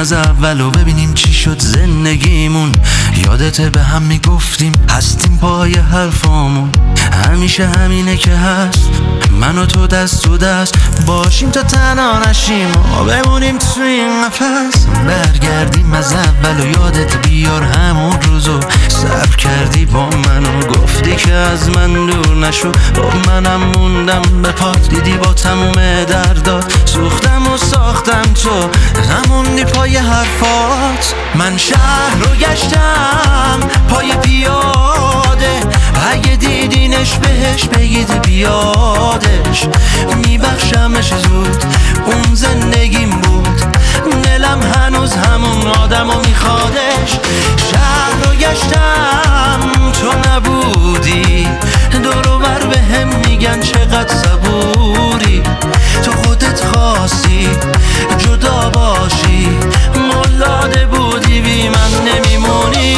از اول و ببینیم چی شد زندگیمون. یادته به هم میگفتیم هستیم پای حرفامون، همیشه همینه که هست، من و تو دست تو دست باشیم تا تنها نشیم و بمونیم تو این قفس. برگردیم از اول و یادت بیار همون روزو صبر کردی با من و گفتی که از من دور نشو. با منم موندم به پات، دیدی با تموم دردات سوختم و ساختم، تو نموندی پای حرفات. من شهر رو گشتم پای پیاده، اگه دیدینش بهش بگید بیادش، میبخشمش زود اون زندگیم بود، دلم هنوز همون آدمو میخوادش. شهر رو گشتم تو نبودی، دورو بر به هم میگن چقدر صبوری، تو خودت خواستی جدا باشی، ملاده بودی بی من نمیمونی.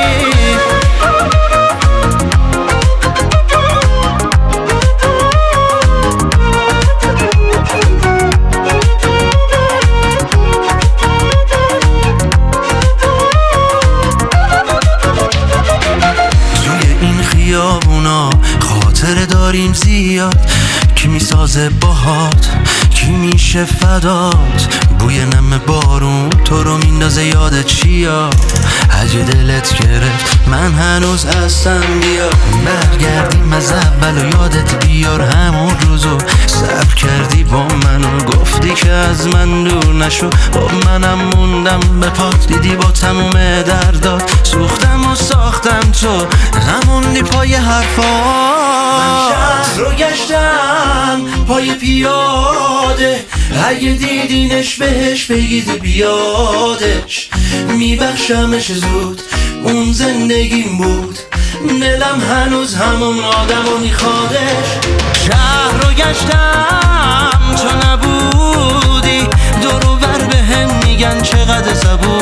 خیابونا خاطره داریم زیاد، کی میسازه باهات، کی میشه فدات، بوی نم بارون تو رو میندازه یادت چیا، اگه دلت گرفت من هنوز هستم بیا. برگردیم از اول و یادت بیار همون روزو صبر کردی با من و گفتی که از من دور نشو. با منم موندم به پات، دیدی با تموم دردات سوختم و ساختم، تو نموندی پای حرفات. من شهر رو گشتم پای پیاده، اگه دیدینش بهش بگید بیادش، میبخشمش زود اون زندگیم بود، دلم هنوز همون آدمو میخوادش. شهر رو گشتم تو نبودی، دورو بر به هم میگن چقدر صبور